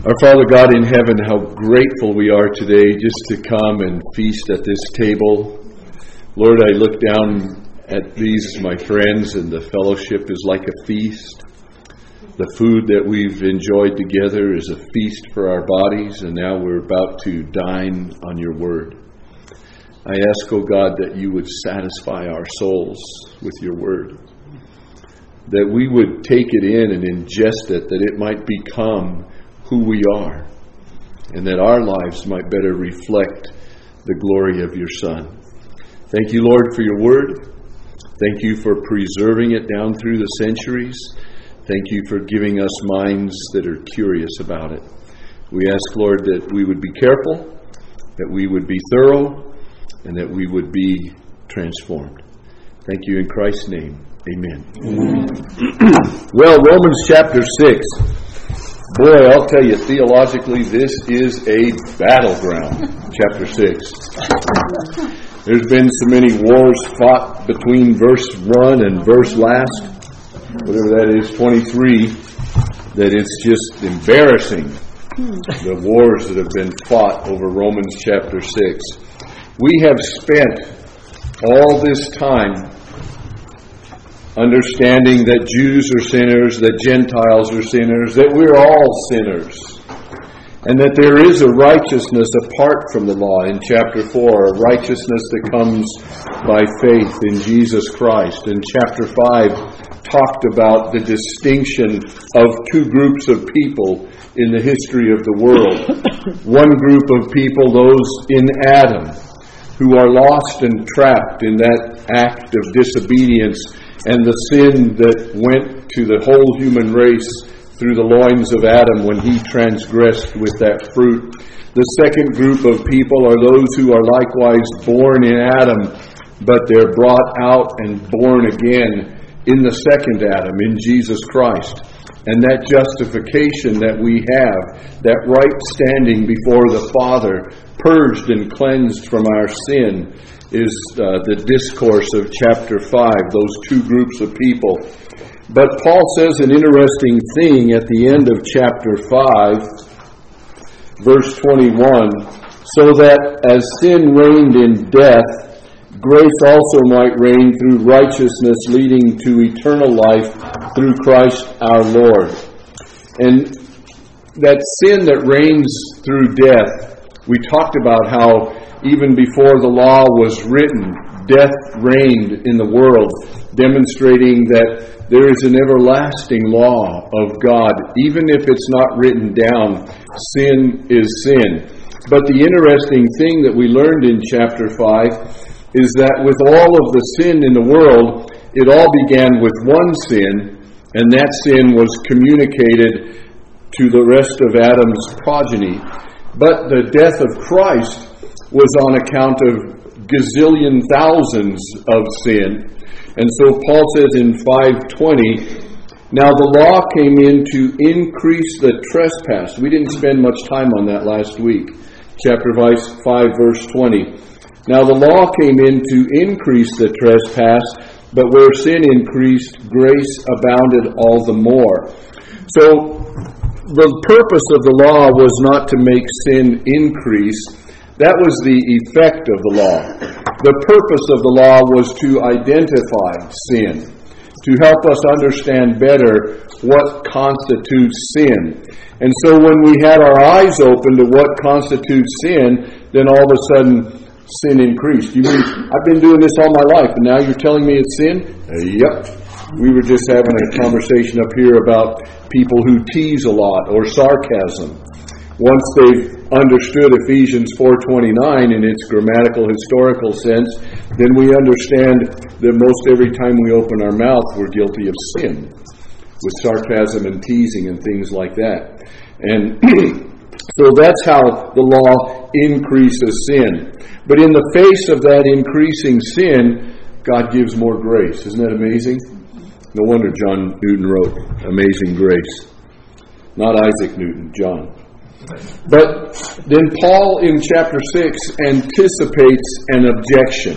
Our Father God in heaven, how grateful we are today just to come and feast at this table. Lord, I look down at these, my friends, and the fellowship is like a feast. The food that we've enjoyed together is a feast for our bodies, and now we're about to dine on your word. I ask, O God, that you would satisfy our souls with your word, that we would take it in and ingest it, that it might become who we are, and that our lives might better reflect the glory of your Son. Thank you, Lord, for your word. Thank you for preserving it down through the centuries. Thank you for giving us minds that are curious about it. We ask, Lord, that we would be careful, that we would be thorough, and that we would be transformed. Thank you in Christ's name. Amen. Well, Romans chapter 6. Boy, I'll tell you, theologically, this is a battleground, chapter 6. There's been so many wars fought between verse 1 and verse last, whatever that is, 23, that it's just embarrassing, the wars that have been fought over Romans chapter 6. We have spent all this time understanding that Jews are sinners, that Gentiles are sinners, that we're all sinners, and that there is a righteousness apart from the law in chapter 4, a righteousness that comes by faith in Jesus Christ. And chapter 5 talked about the distinction of two groups of people in the history of the world. One group of people, those in Adam, who are lost and trapped in that act of disobedience and the sin that went to the whole human race through the loins of Adam when he transgressed with that fruit. The second group of people are those who are likewise born in Adam, but they're brought out and born again in the second Adam, in Jesus Christ. And that justification that we have, that right standing before the Father, purged and cleansed from our sin, is the discourse of chapter 5, those two groups of people. But Paul says an interesting thing at the end of chapter 5, verse 21, so that as sin reigned in death, grace also might reign through righteousness, leading to eternal life through Christ our Lord. And that sin that reigns through death, we talked about how even before the law was written, death reigned in the world, demonstrating that there is an everlasting law of God. Even if it's not written down, sin is sin. But the interesting thing that we learned in chapter 5 is that with all of the sin in the world, it all began with one sin, and that sin was communicated to the rest of Adam's progeny. But the death of Christ was on account of gazillion thousands of sin. And so Paul says in 5:20, now the law came in to increase the trespass. We didn't spend much time on that last week. Chapter 5, verse 20. Now the law came in to increase the trespass, but where sin increased, grace abounded all the more. So the purpose of the law was not to make sin increase. That was the effect of the law. The purpose of the law was to identify sin, to help us understand better what constitutes sin. And so when we had our eyes open to what constitutes sin, then all of a sudden sin increased. You mean, I've been doing this all my life, and now you're telling me it's sin? Yep. We were just having a conversation up here about people who tease a lot or sarcasm. Once they've understood Ephesians 4:29 in its grammatical, historical sense, then we understand that most every time we open our mouth, we're guilty of sin, with sarcasm and teasing and things like that. And so that's how the law increases sin. But in the face of that increasing sin, God gives more grace. Isn't that amazing? No wonder John Newton wrote Amazing Grace. Not Isaac Newton, John. But then Paul in chapter 6 anticipates an objection.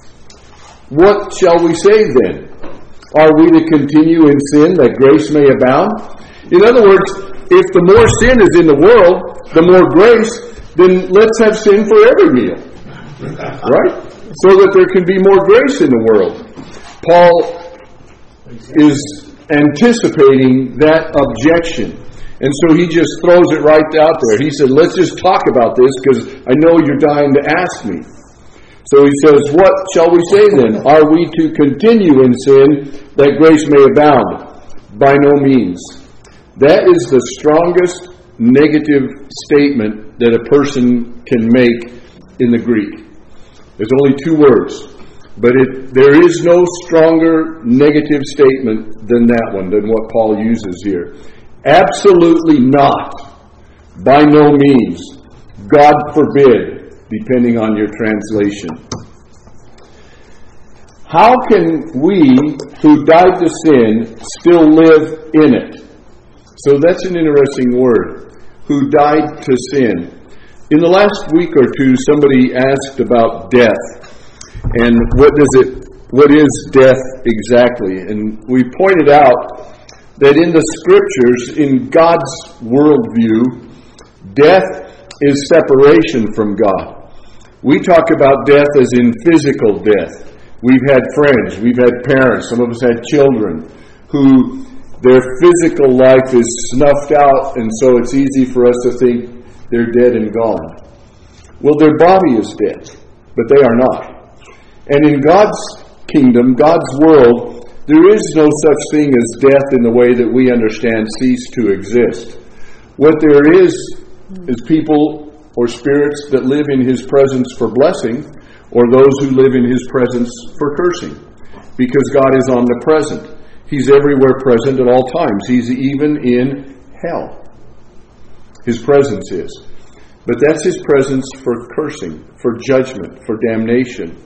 What shall we say then? Are we to continue in sin that grace may abound? In other words, if the more sin is in the world, the more grace, then let's have sin for every meal. Right? So that there can be more grace in the world. Paul is anticipating that objection. And so he just throws it right out there. He said, let's just talk about this because I know you're dying to ask me. So he says, what shall we say then? Are we to continue in sin that grace may abound? By no means. That is the strongest negative statement that a person can make in the Greek. There's only two words. But there is no stronger negative statement than that one, than what Paul uses here. Absolutely not. By no means. God forbid, depending on your translation. How can we who died to sin still live in it? So that's an interesting word. Who died to sin. In the last week or two, somebody asked about death. And what is death exactly? And we pointed out that in the Scriptures, in God's worldview, death is separation from God. We talk about death as in physical death. We've had friends, we've had parents, some of us had children who their physical life is snuffed out, and so it's easy for us to think they're dead and gone. Well, their body is dead, but they are not. And in God's kingdom, God's world, there is no such thing as death in the way that we understand cease to exist. What there is people or spirits that live in His presence for blessing, or those who live in His presence for cursing. Because God is omnipresent. He's everywhere present at all times. He's even in hell. His presence is. But that's His presence for cursing, for judgment, for damnation.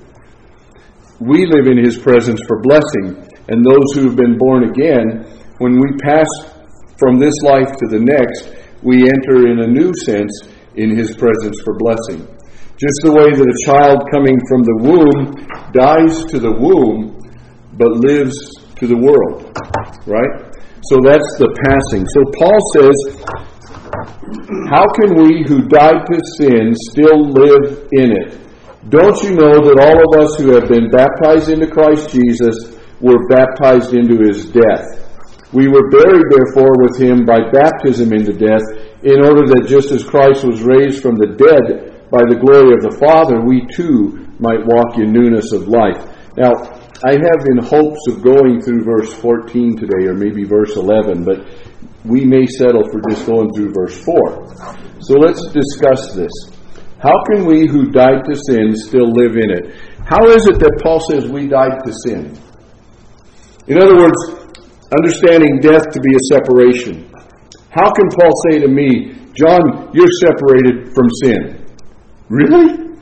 We live in His presence for blessing. And those who have been born again, when we pass from this life to the next, we enter in a new sense in His presence for blessing. Just the way that a child coming from the womb dies to the womb, but lives to the world. Right? So that's the passing. So Paul says, how can we who died to sin still live in it? Don't you know that all of us who have been baptized into Christ Jesus were baptized into His death? We were buried, therefore, with Him by baptism into death, in order that just as Christ was raised from the dead by the glory of the Father, we too might walk in newness of life. Now, I have in hopes of going through verse 14 today, or maybe verse 11, but we may settle for just going through verse 4. So let's discuss this. How can we who died to sin still live in it? How is it that Paul says we died to sin? In other words, understanding death to be a separation. How can Paul say to me, John, you're separated from sin? Really?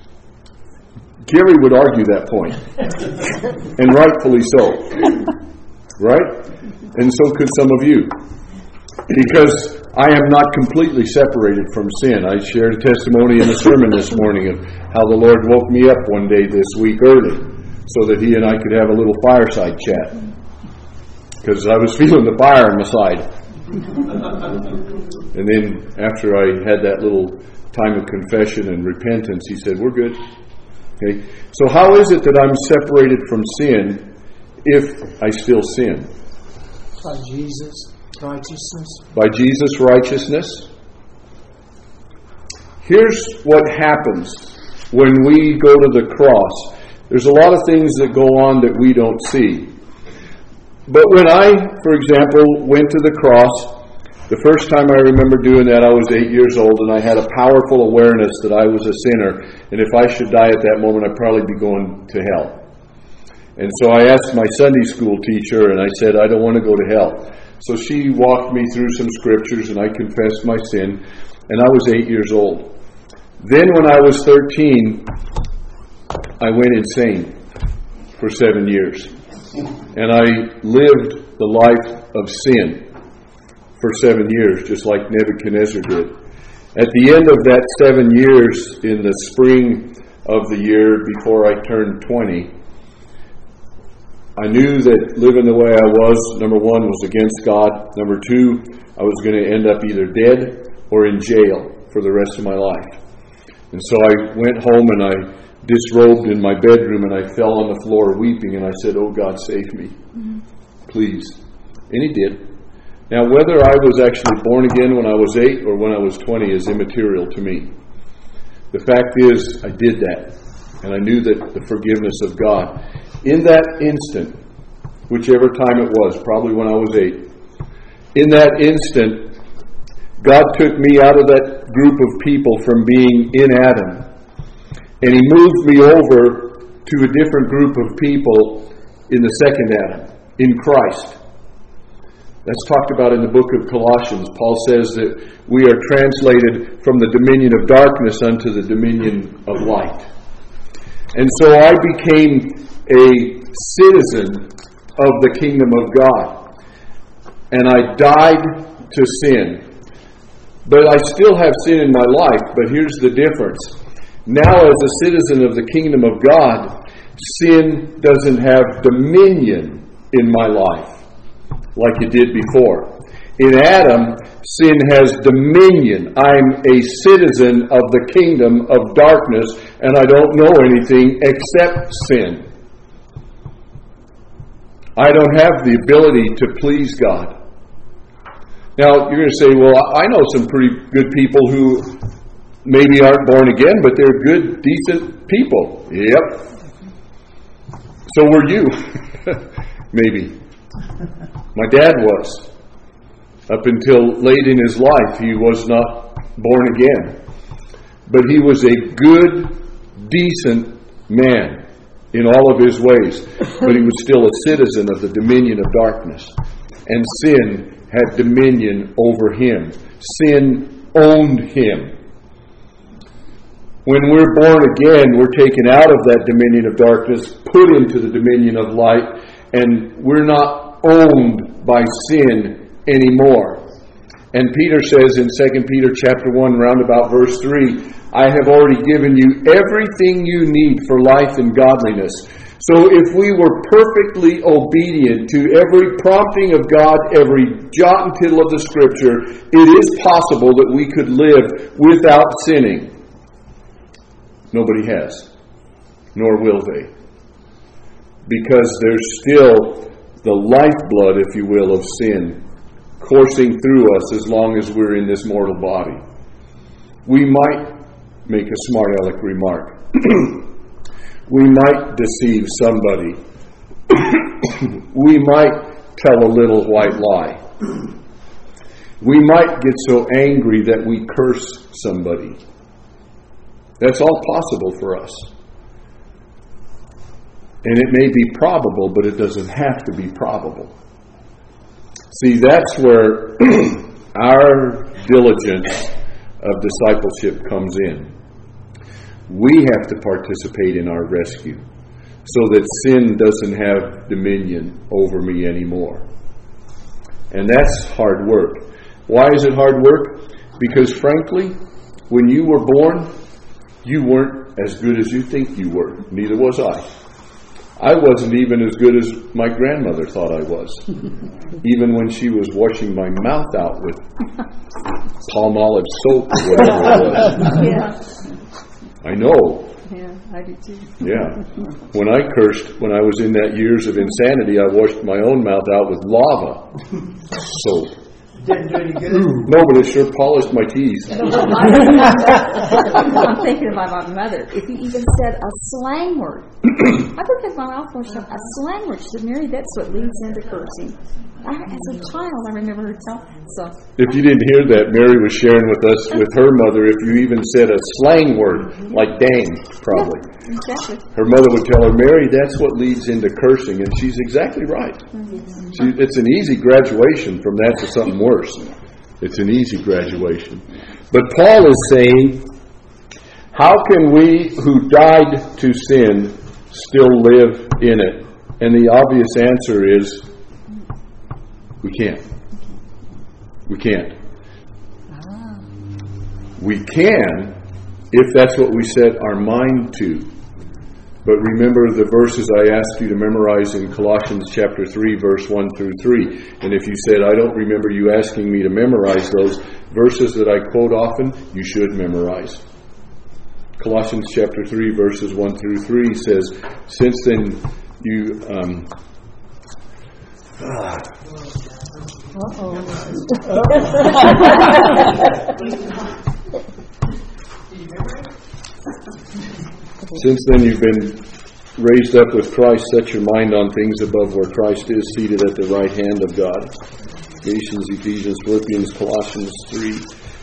Gary would argue that point. And rightfully so. Right? And so could some of you. Because I am not completely separated from sin. I shared a testimony in the sermon this morning of how the Lord woke me up one day this week early so that He and I could have a little fireside chat. Because I was feeling the fire on my side. And then after I had that little time of confession and repentance, He said, we're good. Okay. So how is it that I'm separated from sin if I still sin? By Jesus' righteousness. By Jesus' righteousness. Here's what happens when we go to the cross. There's a lot of things that go on that we don't see. But when I, for example, went to the cross, the first time I remember doing that, I was 8 years old, and I had a powerful awareness that I was a sinner, and if I should die at that moment, I'd probably be going to hell. And so I asked my Sunday school teacher, and I said, I don't want to go to hell. So she walked me through some scriptures, and I confessed my sin, and I was 8 years old. Then when I was 13, I went insane for 7 years. And I lived the life of sin for 7 years, just like Nebuchadnezzar did. At the end of that 7 years, in the spring of the year before I turned 20, I knew that living the way I was, number one, was against God. Number two, I was going to end up either dead or in jail for the rest of my life. And so I went home and I disrobed in my bedroom and I fell on the floor weeping and I said, "Oh God, save me. Please." And He did. Now, whether I was actually born again when I was 8 or when I was 20 is immaterial to me. The fact is, I did that. And I knew that the forgiveness of God. In that instant, whichever time it was, probably when I was 8, in that instant, God took me out of that group of people from being in Adam. And He moved me over to a different group of people in the second Adam, in Christ. That's talked about in the book of Colossians. Paul says that we are translated from the dominion of darkness unto the dominion of light. And so I became a citizen of the kingdom of God. And I died to sin. But I still have sin in my life, but here's the difference. Now as a citizen of the kingdom of God, sin doesn't have dominion in my life like it did before. In Adam, sin has dominion. I'm a citizen of the kingdom of darkness, and I don't know anything except sin. I don't have the ability to please God. Now, you're going to say, well, I know some pretty good people who maybe aren't born again, but they're good, decent people. Yep. So were you. Maybe. My dad was. Up until late in his life, he was not born again. But he was a good, decent man in all of his ways. But he was still a citizen of the dominion of darkness. And sin had dominion over him. Sin owned him. When we're born again, we're taken out of that dominion of darkness, put into the dominion of light, and we're not owned by sin anymore. And Peter says in 2 Peter chapter 1, round about verse 3, "I have already given you everything you need for life and godliness." So if we were perfectly obedient to every prompting of God, every jot and tittle of the Scripture, it is possible that we could live without sinning. Nobody has, nor will they. Because there's still the lifeblood, if you will, of sin coursing through us as long as we're in this mortal body. We might make a smart aleck remark. We might deceive somebody. We might tell a little white lie. We might get so angry that we curse somebody. That's all possible for us. And it may be probable, but it doesn't have to be probable. See, that's where our diligence of discipleship comes in. We have to participate in our rescue so that sin doesn't have dominion over me anymore. And that's hard work. Why is it hard work? Because frankly, when you were born, you weren't as good as you think you were. Neither was I. I wasn't even as good as my grandmother thought I was. Even when she was washing my mouth out with Palmolive soap or whatever it was. Yeah. I know. Yeah, I do too. Yeah. When I cursed, when I was in that years of insanity, I washed my own mouth out with lava soap. Didn't do any good. No, but it sure polished my teeth. I'm thinking about my mother. If you even said a slang word, I would have my mouth washed up. A slang word. She said, "Mary, that's what leads into cursing." As a child, I remember her telling. So, if you didn't hear that, Mary was sharing with us, with her mother, if you even said a slang word, like dang, probably. Yeah, exactly. Her mother would tell her, "Mary, that's what leads into cursing." And she's exactly right. It's an easy graduation from that to something worse. It's an easy graduation. But Paul is saying, how can we who died to sin still live in it? And the obvious answer is, we can't. We can't. We can if that's what we set our mind to. But remember the verses I asked you to memorize in Colossians chapter 3, verse 1 through 3. And if you said, I don't remember you asking me to memorize those verses that I quote often, you should memorize. Colossians chapter 3, verses 1 through 3 says, since then you... Since then you've been raised up with Christ, set your mind on things above where Christ is, seated at the right hand of God. Galatians, Ephesians, Philippians, Colossians 3.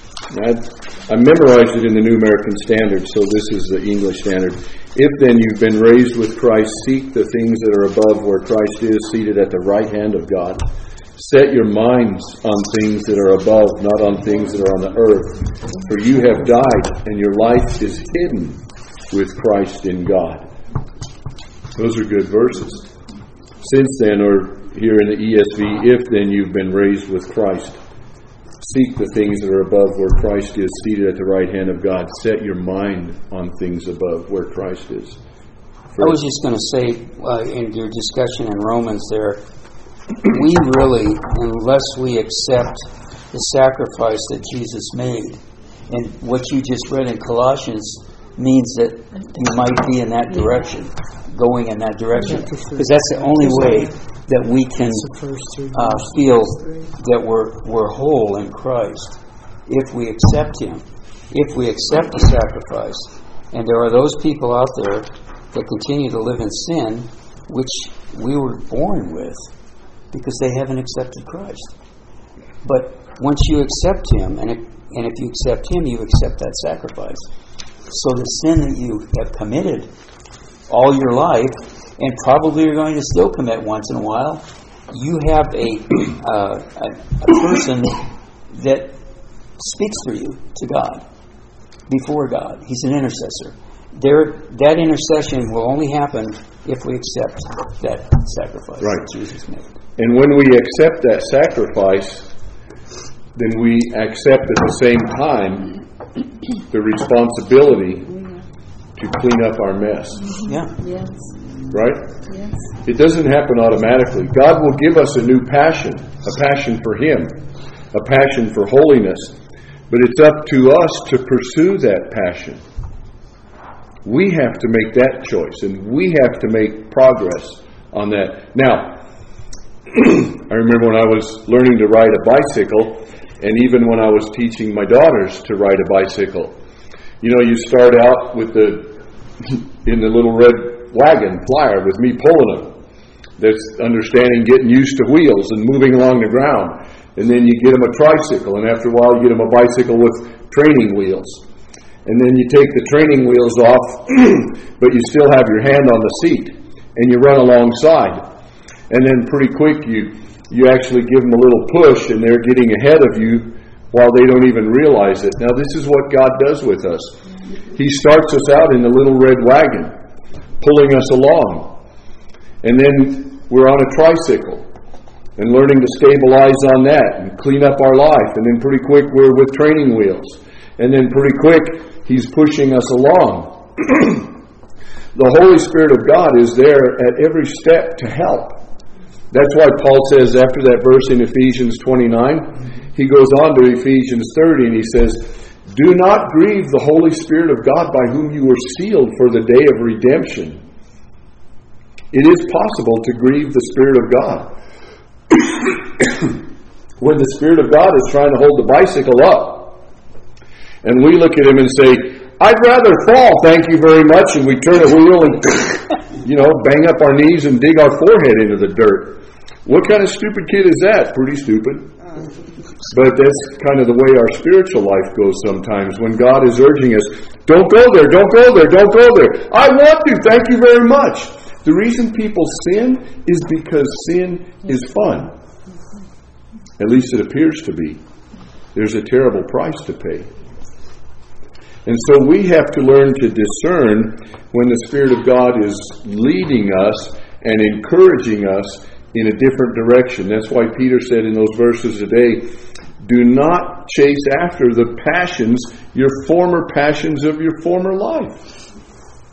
I memorized it in the New American Standard, so this is the English Standard. If then you've been raised with Christ, seek the things that are above where Christ is, seated at the right hand of God. Set your minds on things that are above, not on things that are on the earth. For you have died, and your life is hidden with Christ in God. Those are good verses. Since then, or here in the ESV, if then you've been raised with Christ, seek the things that are above where Christ is, seated at the right hand of God. Set your mind on things above where Christ is. I was just going to say, in your discussion in Romans there, we really, unless we accept the sacrifice that Jesus made, and what you just read in Colossians means that you might be in that direction, going in that direction, because that's the only way that we can feel that we're whole in Christ, if we accept Him, if we accept the sacrifice. And there are those people out there that continue to live in sin, which we were born with, because they haven't accepted Christ. But once you accept Him, and if you accept Him, you accept that sacrifice. So the sin that you have committed all your life, and probably you're going to still commit once in a while, you have a person that speaks for you to God, before God. He's an intercessor. That intercession will only happen if we accept that sacrifice that Jesus made. And when we accept that sacrifice, then we accept at the same time the responsibility to clean up our mess. Yeah. Yes. Right? Yes. It doesn't happen automatically. God will give us a new passion, a passion for Him, a passion for holiness. But it's up to us to pursue that passion. We have to make that choice, and we have to make progress on that. Now, I remember when I was learning to ride a bicycle, and even when I was teaching my daughters to ride a bicycle. You know, you start out with in the little red wagon flyer with me pulling them. That's understanding getting used to wheels and moving along the ground. And then you get them a tricycle, and after a while you get them a bicycle with training wheels. And then you take the training wheels off, but you still have your hand on the seat, and you run alongside. And then pretty quick you actually give them a little push, and they're getting ahead of you while they don't even realize it. Now, this is what God does with us. He starts us out in the little red wagon, pulling us along. And then we're on a tricycle and learning to stabilize on that and clean up our life. And then pretty quick we're with training wheels. And then pretty quick He's pushing us along. The Holy Spirit of God is there at every step to help. That's why Paul says after that verse in Ephesians 29, he goes on to Ephesians 30 and he says, do not grieve the Holy Spirit of God by whom you were sealed for the day of redemption. It is possible to grieve the Spirit of God. When the Spirit of God is trying to hold the bicycle up, and we look at Him and say, I'd rather fall, thank you very much, and we turn the wheel and bang up our knees and dig our forehead into the dirt. What kind of stupid kid is that? Pretty stupid. But that's kind of the way our spiritual life goes sometimes, when God is urging us, don't go there, don't go there, don't go there. I want to, thank you very much. The reason people sin is because sin is fun. At least it appears to be. There's a terrible price to pay. And so we have to learn to discern when the Spirit of God is leading us and encouraging us in a different direction. That's why Peter said in those verses today, do not chase after the passions, your former passions of your former life.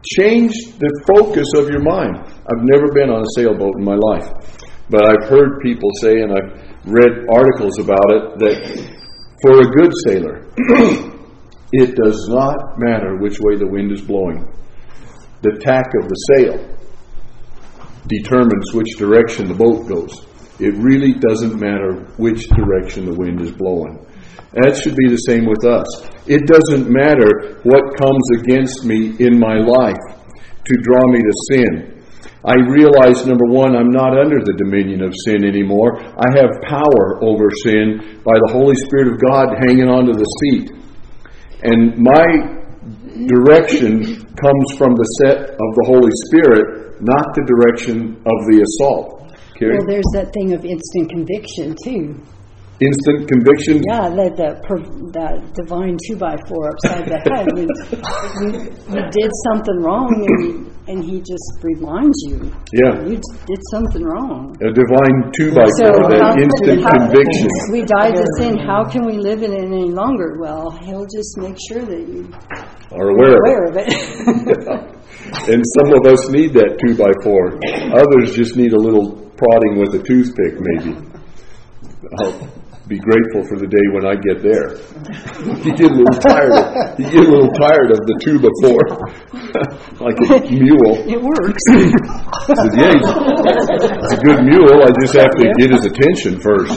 change the focus of your mind. I've never been on a sailboat in my life, but I've heard people say, and I've read articles about it, that for a good sailor, it does not matter which way the wind is blowing. The tack of the sail determines which direction the boat goes. It really doesn't matter which direction the wind is blowing. That should be the same with us. It doesn't matter what comes against me in my life to draw me to sin. I realize, number one, I'm not under the dominion of sin anymore. I have power over sin by the Holy Spirit of God hanging onto the seat. And my direction comes from the set of the Holy Spirit, not the direction of the assault. Carrie? Well, there's that thing of instant conviction, too. Instant conviction? Yeah, that divine 2x4 upside the head. You did something wrong, and he just reminds you. Yeah. You did something wrong. A divine 2x4, that instant conviction. We died to sin. How can we live in it any longer? Well, he'll just make sure that you are aware of it. And some of us need that 2x4. Others just need a little prodding with a toothpick, maybe. I'll be grateful for the day when I get there. You get a little tired of the 2x4, like a mule. It works. I said, yeah, it's a good mule. I just have to get his attention first.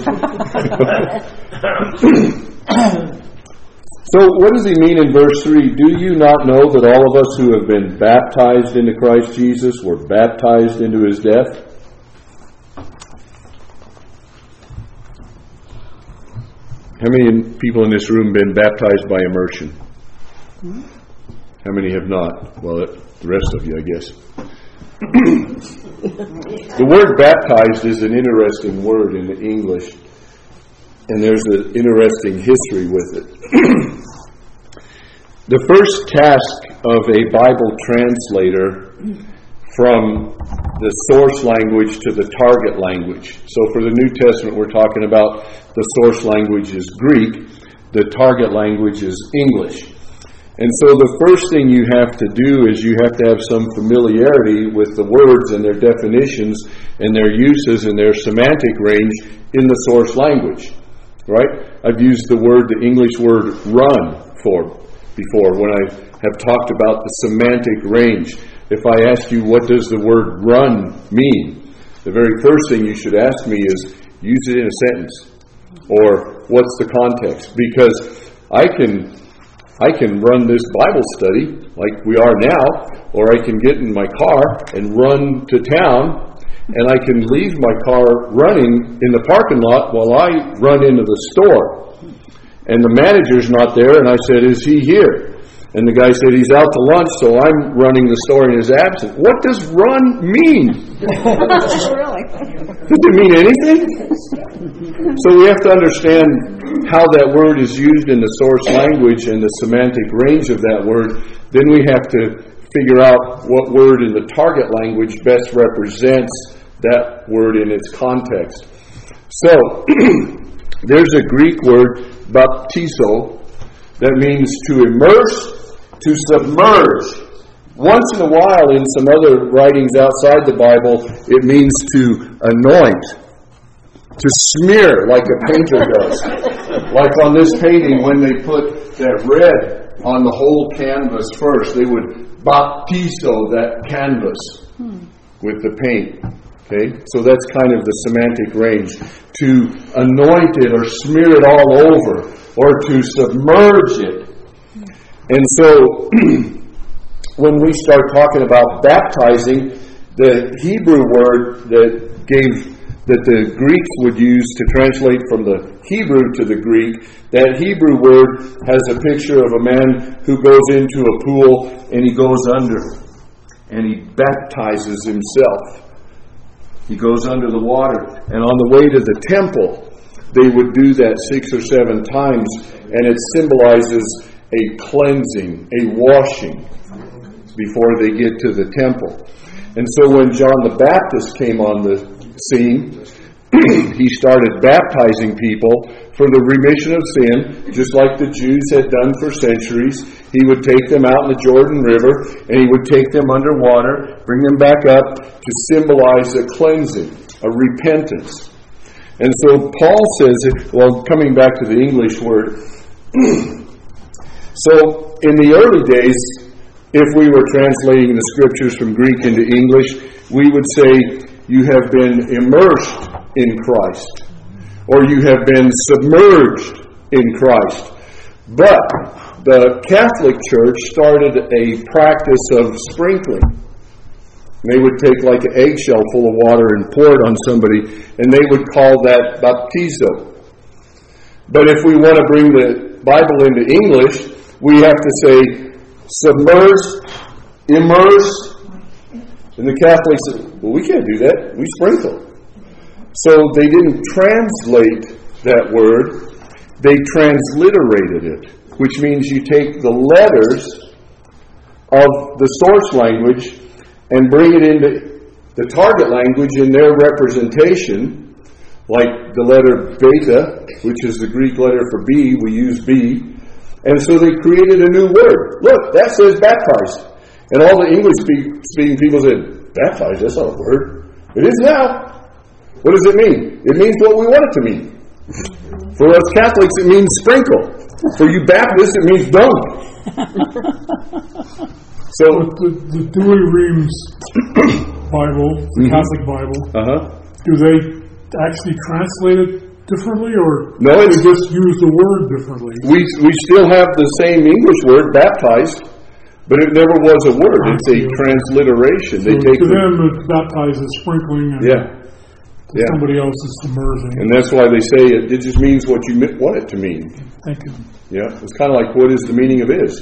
So what does he mean in verse 3? Do you not know that all of us who have been baptized into Christ Jesus were baptized into his death? How many people in this room been baptized by immersion? How many have not? Well, the rest of you, I guess. The word baptized is an interesting word in English, and there's an interesting history with it. The first task of a Bible translator from the source language to the target language. So for the New Testament, we're talking about the source language is Greek, the target language is English. And so the first thing you have to do is you have to have some familiarity with the words and their definitions and their uses and their semantic range in the source language. Right? I've used the English word run before when I have talked about the semantic range. If I ask you, what does the word run mean? The very first thing you should ask me is, use it in a sentence. Or, what's the context? Because I can run this Bible study like we are now, or I can get in my car and run to town, and I can leave my car running in the parking lot while I run into the store. And the manager's not there, and I said, is he here? And the guy said, he's out to lunch, so I'm running the store in his absence. What does run mean? Really? Does it mean anything? So we have to understand how that word is used in the source language and the semantic range of that word. Then we have to figure out what word in the target language best represents that word in its context. So, there's a Greek word, baptizo, that means to immerse, to submerge. Once in a while, in some other writings outside the Bible, it means to anoint, to smear like a painter does. Like on this painting, when they put that red on the whole canvas first, they would baptizo that canvas with the paint. Okay, so that's kind of the semantic range. To anoint it or smear it all over, or to submerge it. And so, when we start talking about baptizing, the Hebrew word that the Greeks would use to translate from the Hebrew to the Greek, that Hebrew word has a picture of a man who goes into a pool and he goes under and he baptizes himself. He goes under the water, and on the way to the temple, they would do that 6 or 7 times, and it symbolizes a cleansing, a washing before they get to the temple. And so when John the Baptist came on the scene, he started baptizing people for the remission of sin, just like the Jews had done for centuries. He would take them out in the Jordan River, and he would take them underwater, bring them back up to symbolize a cleansing, a repentance. And so Paul says, coming back to the English word, so in the early days, if we were translating the scriptures from Greek into English, we would say, you have been immersed in Christ, or you have been submerged in Christ. But the Catholic Church started a practice of sprinkling. They would take like an eggshell full of water and pour it on somebody, and they would call that baptizo. But if we want to bring the Bible into English, we have to say submerged, immersed. And the Catholics said, well, we can't do that. We sprinkle. So they didn't translate that word. They transliterated it, which means you take the letters of the source language and bring it into the target language in their representation, like the letter beta, which is the Greek letter for B. We use B. And so they created a new word. Look, that says baptized. And all the English-speaking people said, baptized, that's not a word. It is now. What does it mean? It means what we want it to mean. For us Catholics, it means sprinkle. For you Baptists, it means dunk. So the Douay-Rheims Bible, the Catholic Bible, do they actually translate it differently, or no, they just use the word differently? We still have the same English word, baptized, but it never was a word. It's a transliteration. So to them, it's baptized as sprinkling, and to somebody else is submerging. And that's why they say it just means what you want it to mean. Thank you. Yeah, it's kind of like, what is the meaning of is?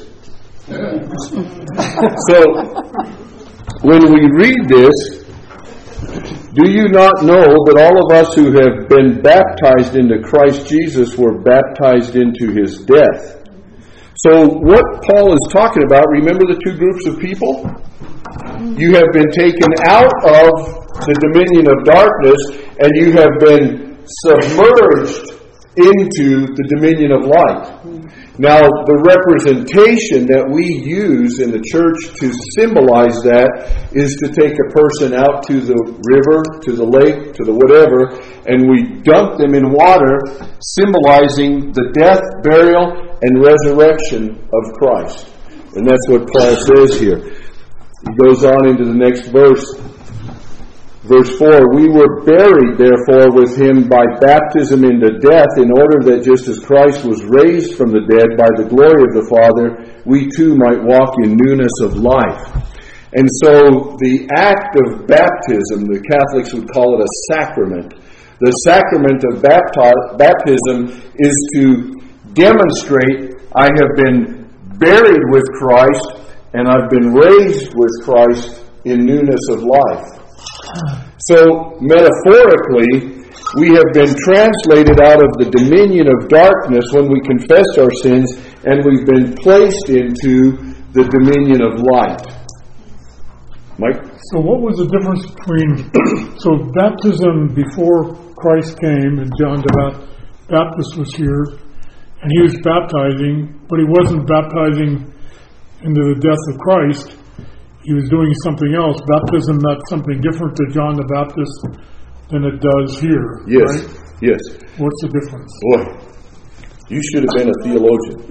So, when we read this, do you not know that all of us who have been baptized into Christ Jesus were baptized into His death? So what Paul is talking about, remember the two groups of people? You have been taken out of the dominion of darkness, and you have been submerged into the dominion of light. Now, the representation that we use in the church to symbolize that is to take a person out to the river, to the lake, to the whatever, and we dunk them in water, symbolizing the death, burial, and resurrection of Christ. And that's what Paul says here. He goes on into the next verse. Verse 4, we were buried, therefore, with Him by baptism into death, in order that just as Christ was raised from the dead by the glory of the Father, we too might walk in newness of life. And so the act of baptism, the Catholics would call it a sacrament. The sacrament of baptism is to demonstrate I have been buried with Christ and I've been raised with Christ in newness of life. So, metaphorically, we have been translated out of the dominion of darkness when we confess our sins, and we've been placed into the dominion of light. Mike? So what was the difference between, baptism before Christ came and John the Baptist was here, and he was baptizing, but he wasn't baptizing into the death of Christ. He was doing something else. Baptism, that's something different to John the Baptist than it does here. Yes, right? yes. What's the difference? Boy, you should have been a theologian.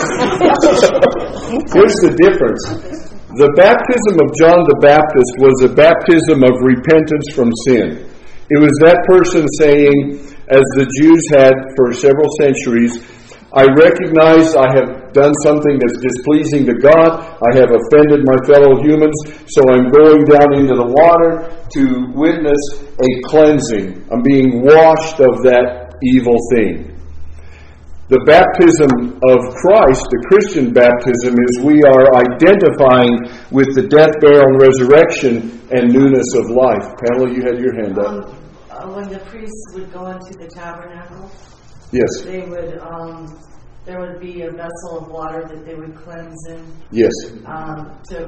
Here's the difference. The baptism of John the Baptist was a baptism of repentance from sin. It was that person saying, as the Jews had for several centuries, I recognize I have done something that's displeasing to God. I have offended my fellow humans, so I'm going down into the water to witness a cleansing. I'm being washed of that evil thing. The baptism of Christ, the Christian baptism, is we are identifying with the death, burial, and resurrection and newness of life. Pamela, you had your hand up. When the priests would go into the tabernacle, yes, they would. There would be a vessel of water that they would cleanse in. Yes.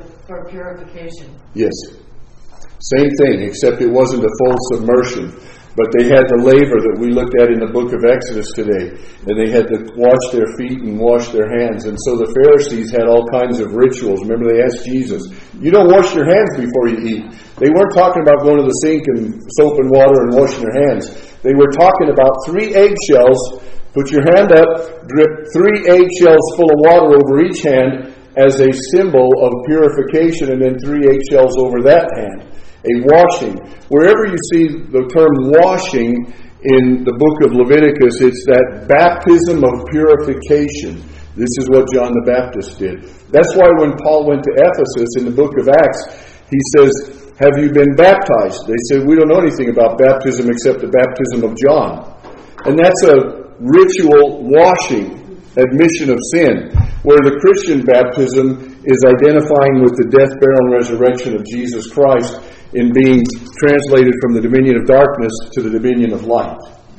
For purification. Yes. Same thing, except it wasn't a full submersion. But they had the laver that we looked at in the book of Exodus today. And they had to wash their feet and wash their hands. And so the Pharisees had all kinds of rituals. Remember, they asked Jesus, you don't wash your hands before you eat. They weren't talking about going to the sink and soap and water and washing their hands. They were talking about 3 eggshells. Put your hand up, drip 3 eggshells full of water over each hand as a symbol of purification, and then 3 eggshells over that hand. A washing. Wherever you see the term washing in the book of Leviticus, it's that baptism of purification. This is what John the Baptist did. That's why when Paul went to Ephesus in the book of Acts, he says, have you been baptized? They said, we don't know anything about baptism except the baptism of John. And that's a ritual washing, admission of sin, where the Christian baptism is identifying with the death, burial, and resurrection of Jesus Christ in being translated from the dominion of darkness to the dominion of light.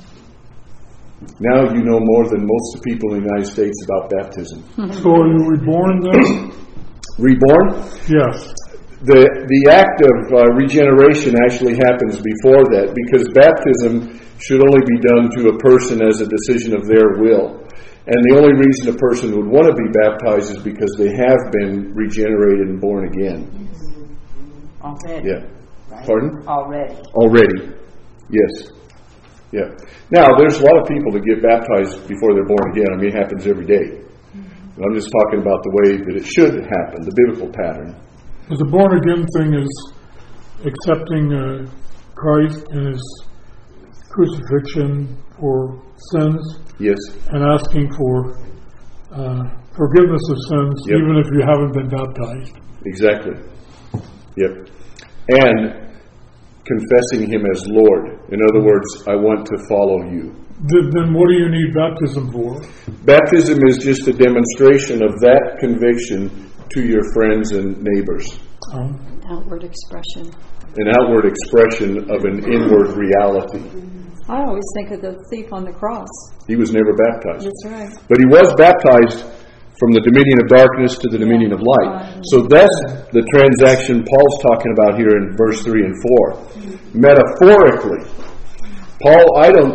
Now you know more than most of the people in the United States about baptism. So are you reborn then? Reborn? Yes. The act of regeneration actually happens before that, because baptism should only be done to a person as a decision of their will. And the only reason a person would want to be baptized is because they have been regenerated and born again. Already. Yeah. Right? Pardon? Already. Yes. Yeah. Now, there's a lot of people that get baptized before they're born again. I mean, it happens every day. I'm just talking about the way that it should happen, the biblical pattern. The born again thing is accepting Christ and His crucifixion for sins. Yes. And asking for forgiveness of sins, Yep. even if you haven't been baptized. Exactly. Yep. And confessing Him as Lord. In other words, I want to follow you. Then what do you need baptism for? Baptism is just a demonstration of that conviction to your friends and neighbors. Outward expression. An outward expression of an inward reality. I always think of the thief on the cross. He was never baptized. That's right. But he was baptized from the dominion of darkness to the dominion of light. So that's the transaction Paul's talking about here in verse 3 and 4. Metaphorically, Paul,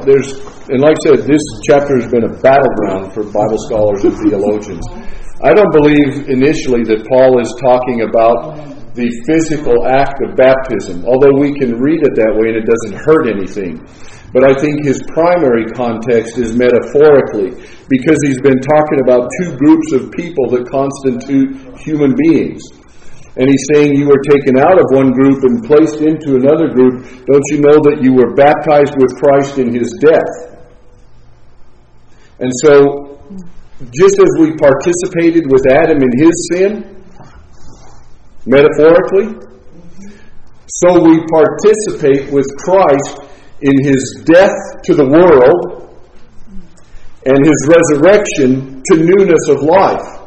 and like I said, this chapter has been a battleground for Bible scholars and theologians. I don't believe initially that Paul is talking about the physical act of baptism, although we can read it that way and it doesn't hurt anything. But I think his primary context is metaphorically, because he's been talking about 2 groups of people that constitute human beings. And he's saying you were taken out of one group and placed into another group. Don't you know that you were baptized with Christ in His death? And so, just as we participated with Adam in his sin, metaphorically, so we participate with Christ in His death to the world and His resurrection to newness of life.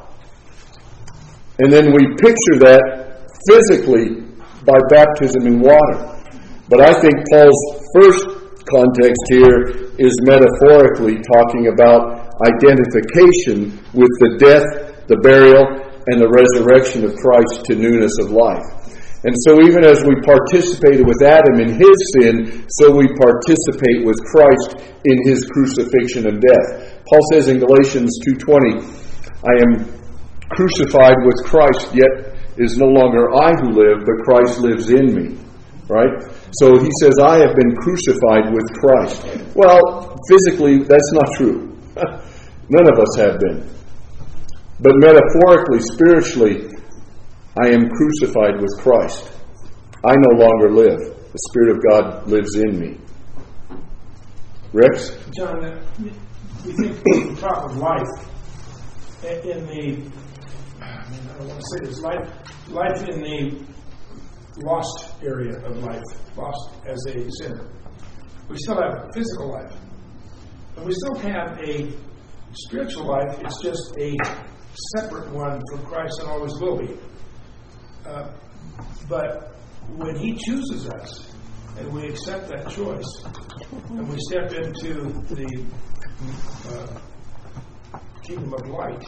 And then we picture that physically by baptism in water. But I think Paul's first context here is metaphorically talking about identification with the death, the burial, and the resurrection of Christ to newness of life. And so even as we participated with Adam in his sin, so we participate with Christ in His crucifixion and death. Paul says in Galatians 2:20, I am crucified with Christ, yet is no longer I who live, but Christ lives in me. Right? So he says, I have been crucified with Christ. Well, physically, that's not true. None of us have been. But metaphorically, spiritually, I am crucified with Christ. I no longer live. The Spirit of God lives in me. Rex? John, we think the talk of life in the, I don't want to say this, life in the lost area of life, lost as a sinner. We still have a physical life. And we still have a spiritual life. It's just a separate one from Christ and always will be. But when He chooses us and we accept that choice and we step into the kingdom of light,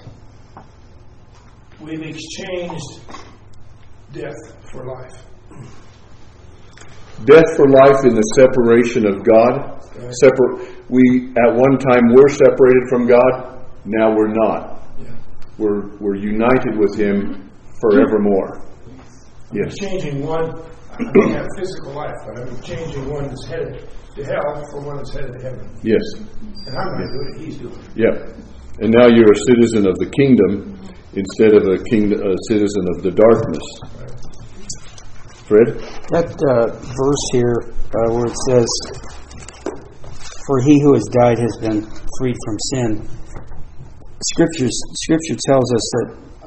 we've exchanged death for life. Death for life in the separation of God. We at one time were separated from God. Now we're not. We're united with Him forevermore. Yes. I'm changing one. I don't have physical life, but I'm changing one that's headed to hell for one that's headed to heaven. Yes. And I'm not doing it. He's doing it. Yeah. And now you're a citizen of the kingdom instead of a citizen of the darkness. Fred? That verse here where it says, "For he who has died has been freed from sin." Scripture tells us that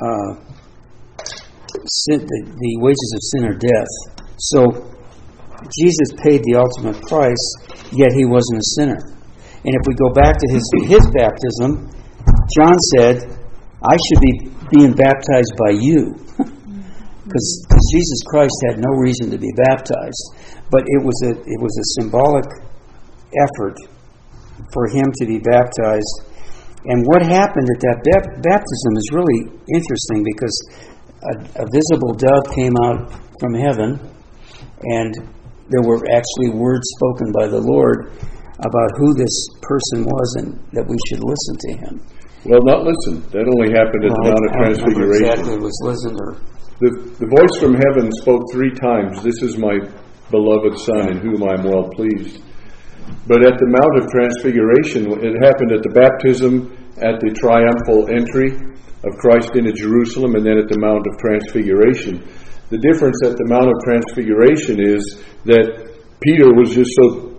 the wages of sin are death. So Jesus paid the ultimate price, yet he wasn't a sinner. And if we go back to his baptism, John said, "I should be being baptized by you." Because Jesus Christ had no reason to be baptized, but it was a symbolic effort for him to be baptized. And what happened at that baptism is really interesting, because a visible dove came out from heaven, and there were actually words spoken by the Lord about who this person was and that we should listen to him. Well, not listen. That only happened at the Mount of Transfiguration. Exactly, it was listen or... The voice from heaven spoke 3 times, "This is my beloved Son in whom I am well pleased." But at the Mount of Transfiguration, it happened at the baptism, at the triumphal entry of Christ into Jerusalem, and then at the Mount of Transfiguration. The difference at the Mount of Transfiguration is that Peter was just so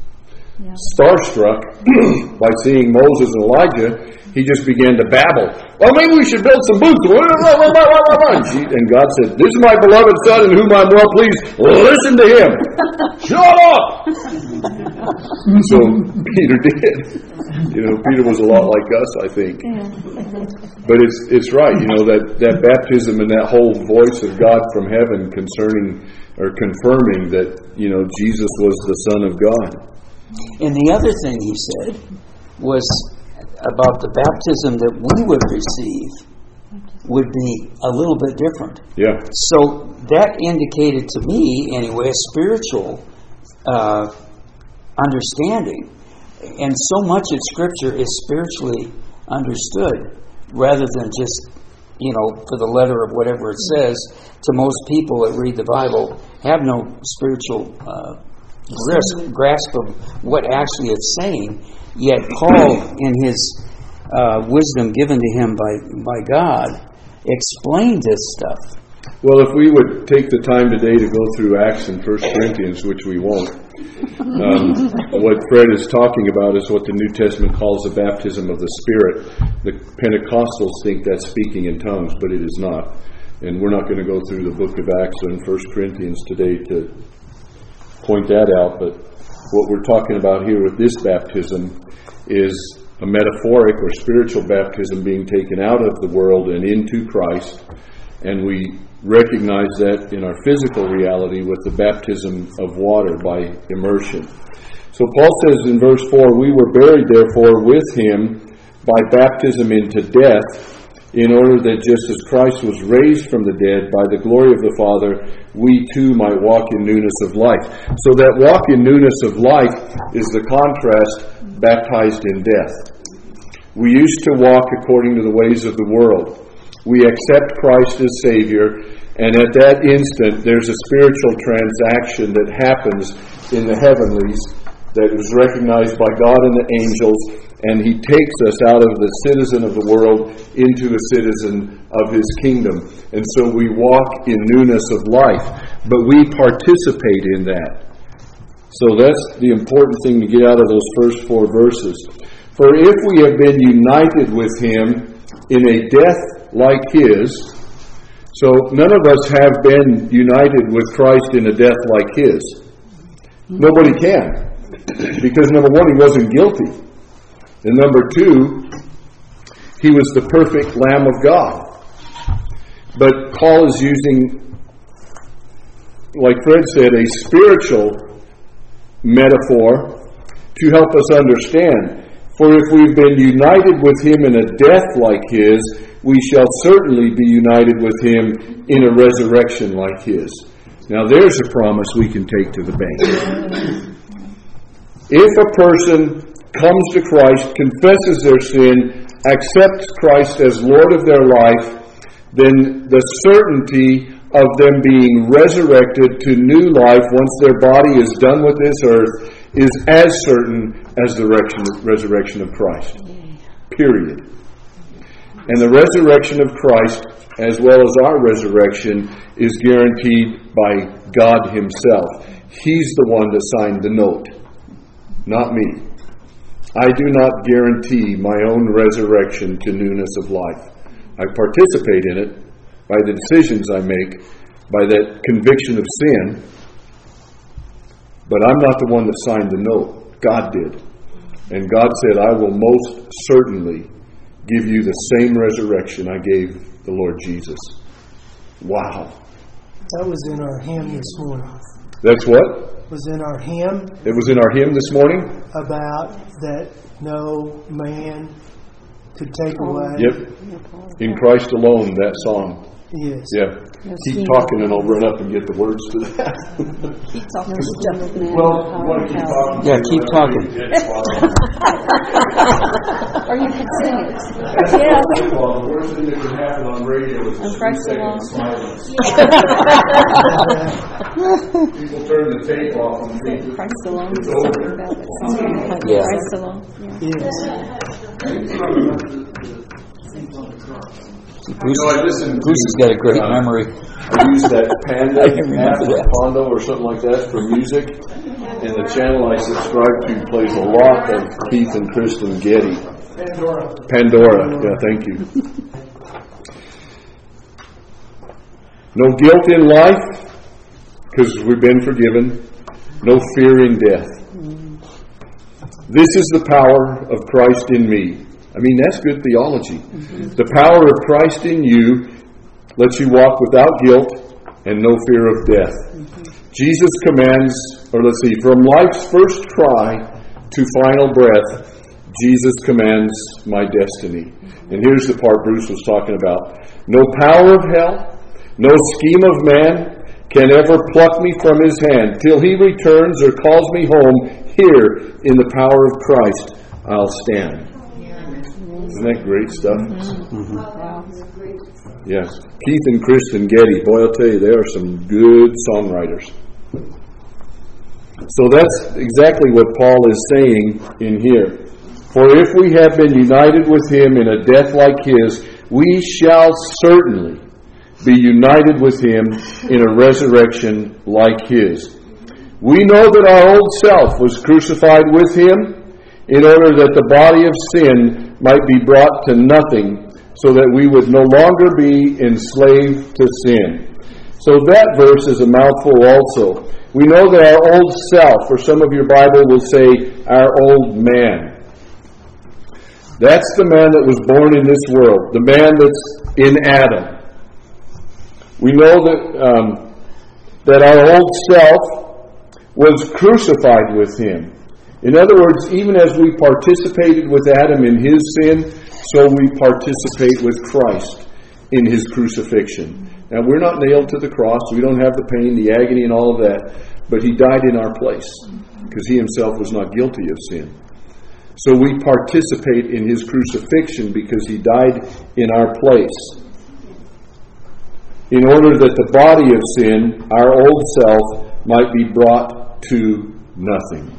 starstruck by seeing Moses and Elijah, he just began to babble. "Well, maybe we should build some booths." And God said, "This is my beloved Son in whom I'm well pleased. Listen to him." Shut up! So Peter did. Peter was a lot like us, I think. But it's right, that baptism and that whole voice of God from heaven concerning or confirming that, Jesus was the Son of God. And the other thing he said was about the baptism that we would receive would be a little bit different. Yeah. So that indicated to me, anyway, a spiritual understanding. And so much of Scripture is spiritually understood rather than just, for the letter of whatever it says. To most people that read the Bible, have no spiritual grasp of what actually it's saying. Yet Paul, in his wisdom given to him by God, explained this stuff. Well, if we would take the time today to go through Acts and 1 Corinthians, which we won't, what Fred is talking about is what the New Testament calls the baptism of the Spirit. The Pentecostals think that's speaking in tongues, but it is not. And we're not going to go through the book of Acts and 1 Corinthians today to point that out, but what we're talking about here with this baptism is a metaphoric or spiritual baptism being taken out of the world and into Christ, and we recognize that in our physical reality with the baptism of water by immersion. So Paul says in verse 4, "We were buried therefore with him by baptism into death, in order that just as Christ was raised from the dead by the glory of the Father, we too might walk in newness of life." So that walk in newness of life is the contrast, baptized in death. We used to walk according to the ways of the world. We accept Christ as Savior, and at that instant there's a spiritual transaction that happens in the heavenlies that is recognized by God and the angels, and He takes us out of the citizen of the world into a citizen of His kingdom. And so we walk in newness of life, but we participate in that. So that's the important thing to get out of those first 4 verses. "For if we have been united with Him in a death like His," so none of us have been united with Christ in a death like His. Nobody can. Because number 1, He wasn't guilty. And number 2, He was the perfect Lamb of God. But Paul is using, like Fred said, a spiritual metaphor to help us understand. For if we've been united with Him in a death like His, we shall certainly be united with Him in a resurrection like His. Now there's a promise we can take to the bank. If a person comes to Christ, confesses their sin, accepts Christ as Lord of their life, then the certainty of them being resurrected to new life once their body is done with this earth is as certain as the resurrection of Christ. Period. And the resurrection of Christ, as well as our resurrection, is guaranteed by God Himself. He's the one that signed the note, not me. I do not guarantee my own resurrection to newness of life. I participate in it by the decisions I make, by that conviction of sin, but I'm not the one that signed the note. God did. And God said, I will most certainly give you the same resurrection I gave the Lord Jesus. Wow. That was in our hymn this morning. That's what? Was in our hymn. It was in our hymn this morning? About that no man could take away. Yep. In Christ alone, that song. Yes. Yeah. Keep talking and I'll run up and get the words to that. Well, you want to keep talking? Yeah, keep talking. Or you could sing it. Yeah. The worst thing that can happen on radio is And Christ alone. silence. People turn the tape off and think Christ alone. it's over. Yeah. Christ alone. Bruce, I listened Bruce has got a great memory. I use that Panda I can remember app or that. Pondo or something like that for music, and the channel I subscribe to plays a lot of Keith and Kristen Getty. Pandora. Yeah, thank you. No guilt in life, because we've been forgiven. No fear in death. This is the power of Christ in me. I mean, that's good theology. The power of Christ in you lets you walk without guilt and no fear of death. Jesus commands, from life's first cry to final breath, Jesus commands my destiny. And here's the part Bruce was talking about. No power of hell, no scheme of man can ever pluck me from His hand. Till He returns or calls me home, here in the power of Christ I'll stand. Isn't that great stuff? Yes. Keith and Kristen Getty, boy, I'll tell you, they are some good songwriters. So that's exactly what Paul is saying in here. For if we have been united with Him in a death like His, we shall certainly be united with Him in a resurrection like His. We know that our old self was crucified with Him in order that the body of sin might be brought to nothing, so that we would no longer be enslaved to sin. So that verse is a mouthful also. We know that our old self, or some of your Bible will say our old man. That's the man that was born in this world, the man that's in Adam. We know that our old self was crucified with Him. In other words, even as we participated with Adam in his sin, so we participate with Christ in His crucifixion. Now, we're not nailed to the cross. We don't have the pain, the agony, and all of that. But He died in our place because He Himself was not guilty of sin. So we participate in His crucifixion because He died in our place. In order that the body of sin, our old self, might be brought to nothing.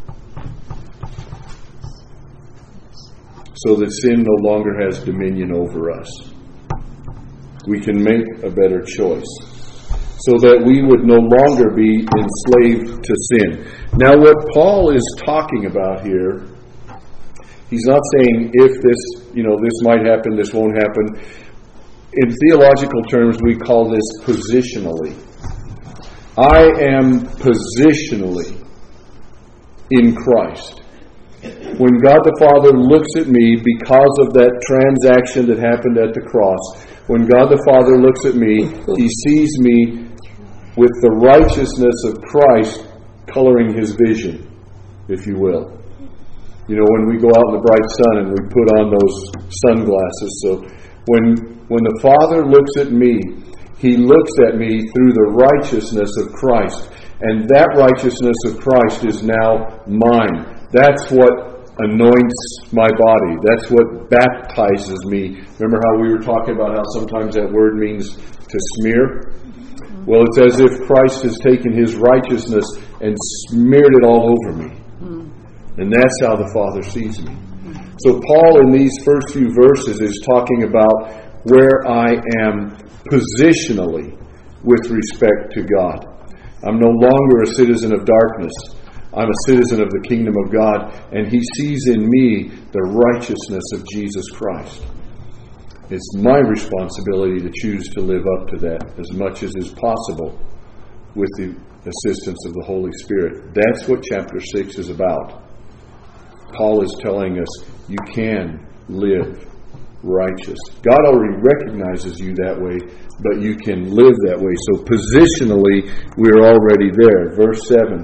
So that sin no longer has dominion over us. We can make a better choice. So that we would no longer be enslaved to sin. Now what Paul is talking about here, he's not saying if this, this might happen, this won't happen. In theological terms, we call this positionally. I am positionally in Christ. When God the Father looks at me because of that transaction that happened at the cross, when God the Father looks at me, He sees me with the righteousness of Christ coloring His vision, if you will. When we go out in the bright sun and we put on those sunglasses. So when the Father looks at me, He looks at me through the righteousness of Christ. And that righteousness of Christ is now mine. That's what anoints my body. That's what baptizes me. Remember how we were talking about how sometimes that word means to smear? Well, it's as if Christ has taken His righteousness and smeared it all over me. And that's how the Father sees me. So Paul in these first few verses is talking about where I am positionally with respect to God. I'm no longer a citizen of darkness. I'm a citizen of the kingdom of God, and He sees in me the righteousness of Jesus Christ. It's my responsibility to choose to live up to that as much as is possible with the assistance of the Holy Spirit. That's what chapter 6 is about. Paul is telling us you can live righteous. God already recognizes you that way, but you can live that way. So positionally, we're already there. Verse 7.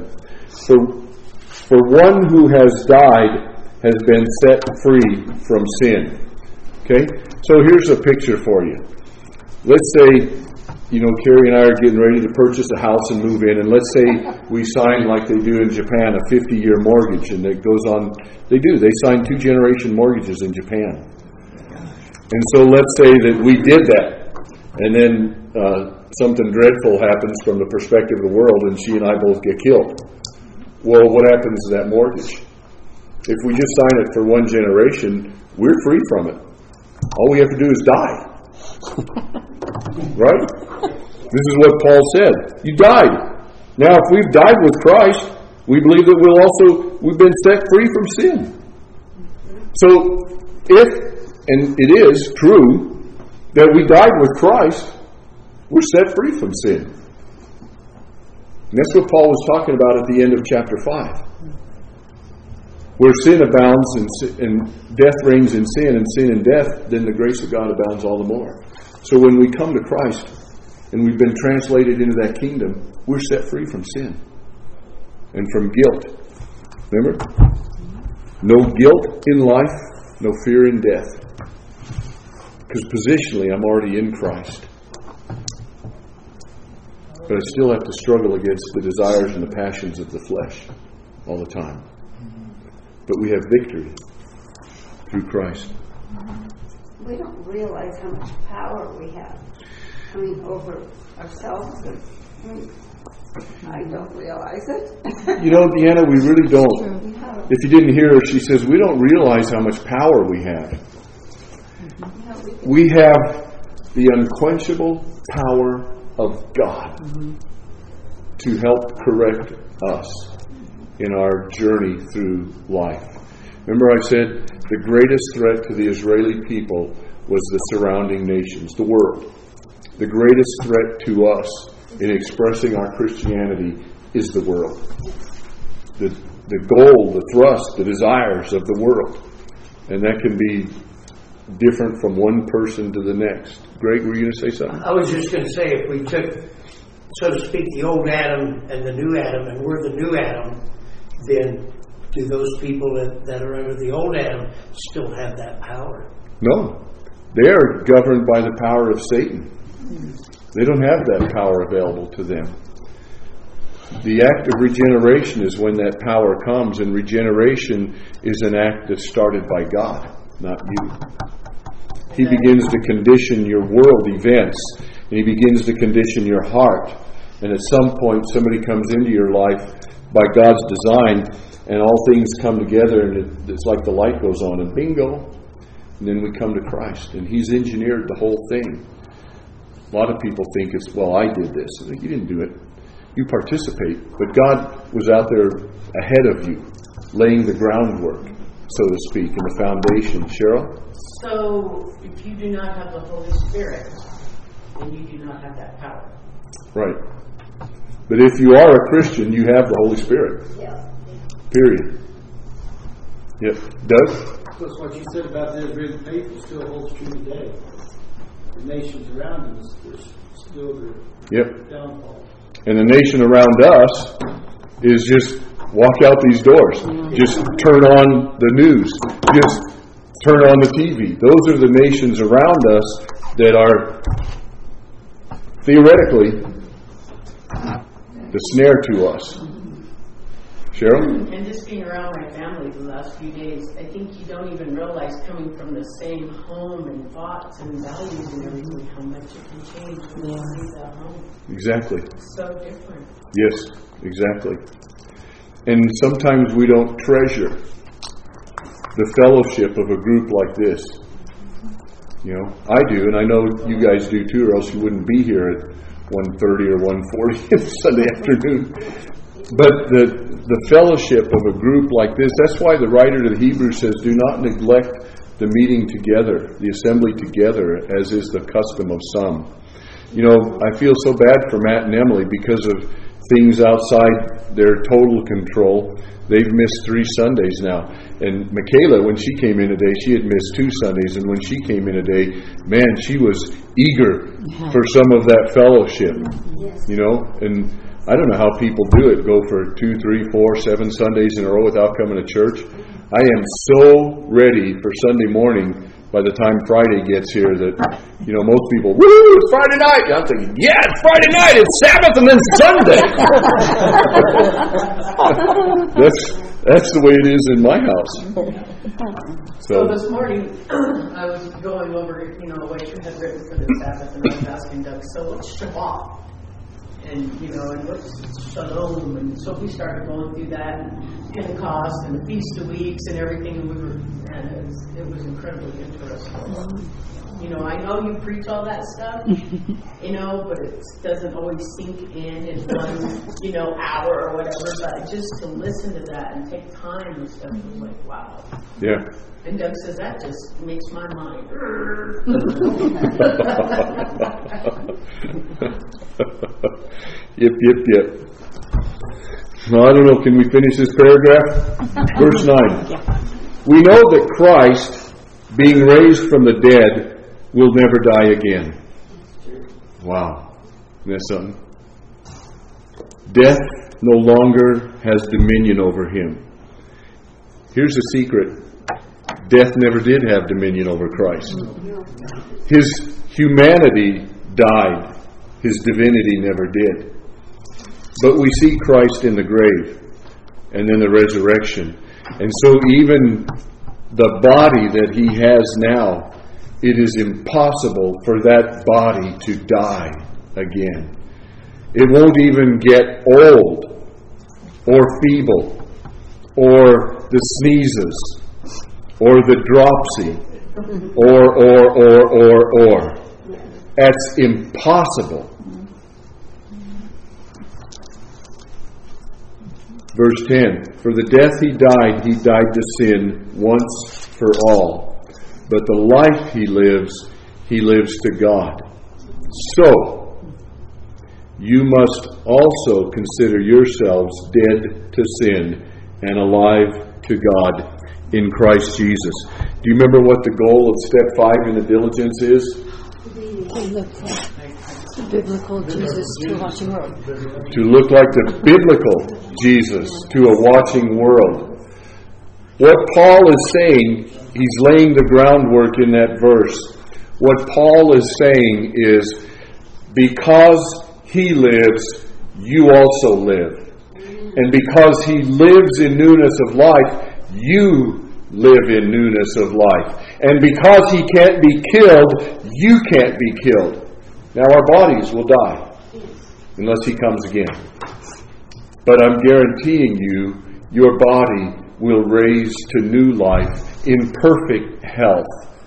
For one who has died has been set free from sin. Okay? So here's a picture for you. Let's say, Carrie and I are getting ready to purchase a house and move in, and let's say we sign, like they do in Japan, a 50-year mortgage, and it goes on. They sign 2-generation mortgages in Japan. And so let's say that we did that, and then something dreadful happens from the perspective of the world, and she and I both get killed. Well, what happens to that mortgage? If we just sign it for 1 generation, we're free from it. All we have to do is die. Right? This is what Paul said. You died. Now, if we've died with Christ, we believe that we've been set free from sin. So, and it is true that we died with Christ, we're set free from sin. And that's what Paul was talking about at the end of chapter 5. Where sin abounds and death reigns in sin and sin in death, then the grace of God abounds all the more. So when we come to Christ and we've been translated into that kingdom, we're set free from sin and from guilt. Remember? No guilt in life, no fear in death. Because positionally, I'm already in Christ. But I still have to struggle against the desires and the passions of the flesh all the time. But we have victory through Christ. We don't realize how much power we have. Over ourselves. I don't realize it. Deanna, we really don't. If you didn't hear her, she says, we don't realize how much power we have. We have the unquenchable power of God to help correct us in our journey through life. Remember I said the greatest threat to the Israeli people was the surrounding nations, the world. The greatest threat to us in expressing our Christianity is the world. The goal, the thrust, the desires of the world. And that can be different from one person to the next. Greg, were you going to say something? I was just going to say, if we took, so to speak, the old Adam and the new Adam, and we're the new Adam, then do those people that are under the old Adam still have that power? No. They are governed by the power of Satan. They don't have that power available to them. The act of regeneration is when that power comes, and regeneration is an act that's started by God, not you. He begins to condition your world events, and He begins to condition your heart. And at some point, somebody comes into your life by God's design, and all things come together, and it's like the light goes on, and bingo. And then we come to Christ, and He's engineered the whole thing. A lot of people think it's, well, I did this. I think you didn't do it. You participate, but God was out there ahead of you, laying the groundwork, so to speak, and the foundation. Cheryl? So, if you do not have the Holy Spirit, then you do not have that power. Right. But if you are a Christian, you have the Holy Spirit. Yeah. Period. Yep. Doug? Because what you said about the Israeli people still holds true today. The nations around us, there's still their downfall. And the nation around us is just walk out these doors. Just turn on the news. Just turn on the TV. Those are the nations around us that are theoretically, the snare to us. Cheryl? And just being around my family the last few days, I think you don't even realize, coming from the same home and thoughts and values and everything, how much it can change when you leave that home. Exactly. It's so different. Yes, exactly. And sometimes we don't treasure the fellowship of a group like this. You know, I do, and I know you guys do too, or else you wouldn't be here at 1:30 or 1:40 Sunday afternoon. But the fellowship of a group like this, that's why the writer to the Hebrews says, do not neglect the meeting together, the assembly together, as is the custom of some. You know, I feel so bad for Matt and Emily because of things outside their total control. They've missed 3 Sundays now. And Michaela, when she came in today, she had missed 2 Sundays. And when she came in today, man, she was eager for some of that fellowship. You know, and I don't know how people do it, go for 2, 3, 4, 7 Sundays in a row without coming to church. I am so ready for Sunday morning by the time Friday gets here that, you know, most people, woo, it's Friday night. I'm thinking, yeah, it's Friday night, it's Sabbath and then Sunday. That's the way it is in my house. So this morning, I was going over, you know, what you had written for the Sabbath, and I was asking Doug, so what's Shabbat? And, you know, and what's Shalom? And so we started going through that, and Pentecost, and the Feast of Weeks, and everything, and it was incredibly interesting. You know, I know you preach all that stuff, you know, but it doesn't always sink in one, you know, hour or whatever, but just to listen to that and take time and stuff was like, wow. Yeah. And Doug says, that just makes my mind. Yep. Well, I don't know, can we finish this paragraph? Verse 9. We know that Christ, being raised from the dead, will never die again. Wow. Isn't that something? Death no longer has dominion over him. Here's the secret. Death never did have dominion over Christ. His humanity died. His divinity never did. But we see Christ in the grave and then the resurrection. And so even the body that he has now, it is impossible for that body to die again. It won't even get old or feeble or the sneezes or the dropsy or. That's impossible. Verse 10, for the death he died to sin once for all. But the life he lives to God. So, you must also consider yourselves dead to sin and alive to God in Christ Jesus. Do you remember what the goal of step 5 in the diligence is? Biblical Jesus to a watching world. To look like the biblical Jesus to a watching world. What Paul is saying, he's laying the groundwork in that verse. What Paul is saying is, because he lives, you also live. And because he lives in newness of life, you live in newness of life. And because he can't be killed, you can't be killed. Now our bodies will die unless he comes again. But I'm guaranteeing you, your body will raise to new life in perfect health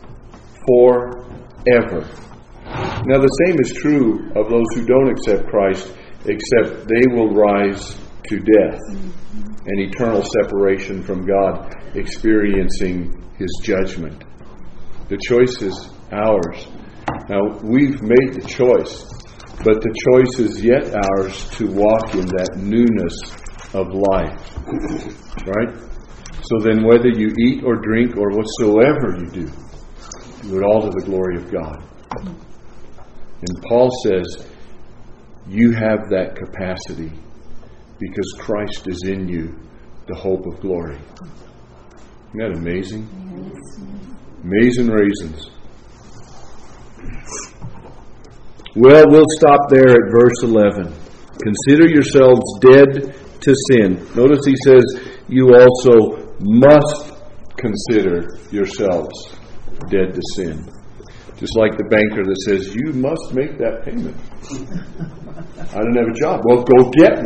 forever. Now the same is true of those who don't accept Christ, except they will rise to death and eternal separation from God, experiencing his judgment. The choice is ours. Now, we've made the choice, but the choice is yet ours to walk in that newness of life. Right? So then whether you eat or drink or whatsoever you do it all to the glory of God. And Paul says, you have that capacity because Christ is in you, the hope of glory. Isn't that amazing? Amazing raisins. Well, we'll stop there at verse 11. Consider yourselves dead to sin. Notice he says, you also must consider yourselves dead to sin. Just like the banker that says, you must make that payment. I don't have a job. Well, go get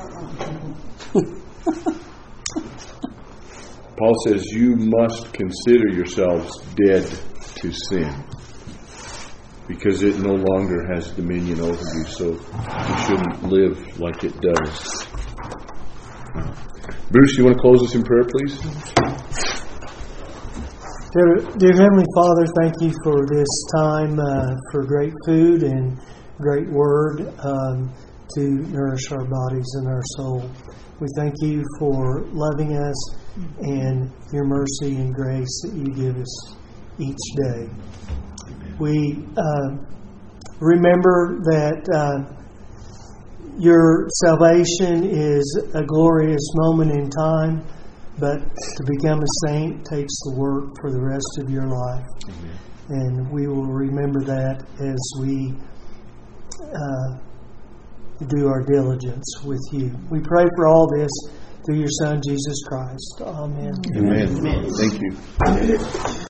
one. Paul says, you must consider yourselves dead to sin, because it no longer has dominion over you, so you shouldn't live like it does. Bruce, you want to close us in prayer, please? Dear Heavenly Father, thank you for this time, for great food and great word to nourish our bodies and our soul. We thank you for loving us and your mercy and grace that you give us each day. We remember that your salvation is a glorious moment in time, but to become a saint takes the work for the rest of your life. And we will remember that as we do our diligence with you. We pray for all this through your Son, Jesus Christ. Amen. Amen. Thank you.